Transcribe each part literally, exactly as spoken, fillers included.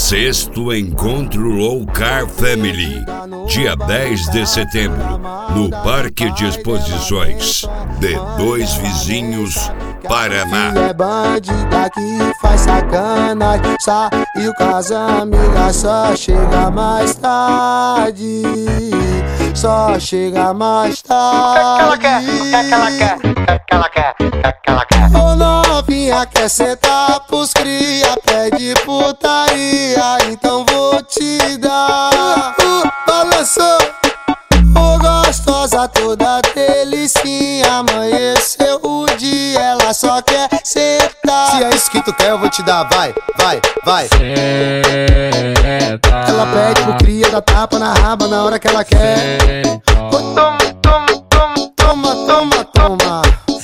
Sexto Encontro Low Car Family, dia dez de setembro, no Parque de Exposições de Dois Vizinhos, Paraná. É bandida que faz sacanagem, saiu com as amigas, só chega mais tarde, só chega mais tarde. O que ela quer? O que ela quer? O que ela quer? O que ela quer? Ô novinha, quer sentar pros cria, pede putaria, então vou te dar. Uh, balançou, ô gostosa toda delicinha, amanheceu o dia, ela só quer sentar. Se é isso que tu quer, eu vou te dar, vai, vai, vai. Senta. Ela pede pro cria, dá tapa na raba na hora que ela quer. Ô, toma, toma, toma, toma, toma, toma.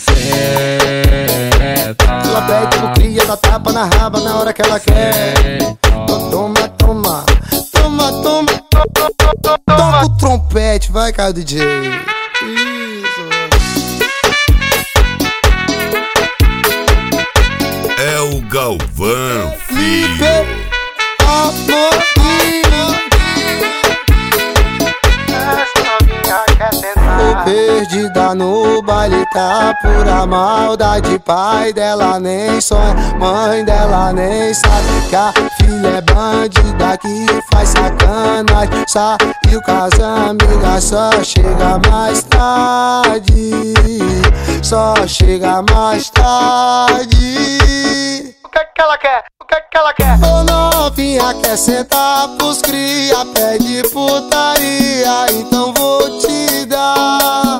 Ela pede pro cria, dá tapa na raba na hora que ela quer. Toma, toma, toma, toma, toma. Toca o trompete, vai, cara, D J. Isso. É o Galvão, filho. Tô perdida no baile, tá pura maldade. Pai dela nem sonha, mãe dela nem sabe que a filha é bandida que faz sacanagem, saiu com as amigas, só chega mais tarde, só chega mais tarde. O que que ela quer? O que que ela quer? Ô novinha, quer sentar pros cria, pede putaria, então vou te dar.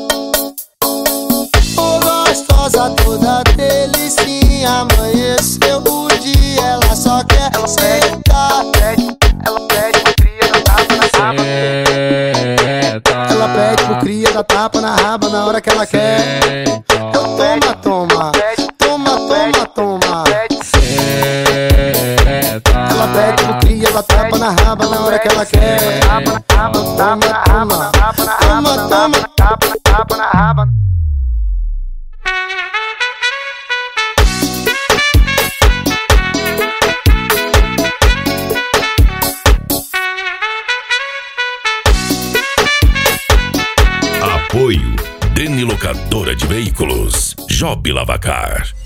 Ô gostosa toda delicinha, amanheceu o dia, ela só quer Ela sentar. pede, ela pede pro cria, dá tapa na raba. Ela pede pro cria, dá tapa na raba na hora que ela quer. Então toma, toma, toma, toma, toma. Ela pede pro cria, dá tapa na raba na hora que ela quer. Tapa na raba, tapa na raba, tapa na raba, Toma, toma. tapa, tapa na raba. Apoio Deni Locadora de Veículos, Job Lavacar.